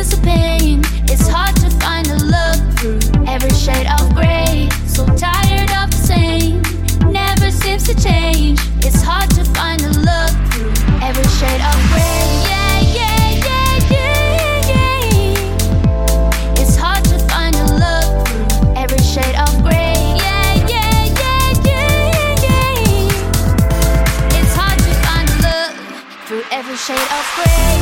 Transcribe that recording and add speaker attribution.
Speaker 1: feels the pain. It's hard to find a love through every shade of gray. So tired of the same, never seems to change. It's hard to find a love through every shade of gray. Yeah, yeah, yeah, yeah, yeah. It's hard to find a love through every shade of gray. Yeah, yeah, yeah, yeah, yeah. It's hard to find a love through every shade of gray.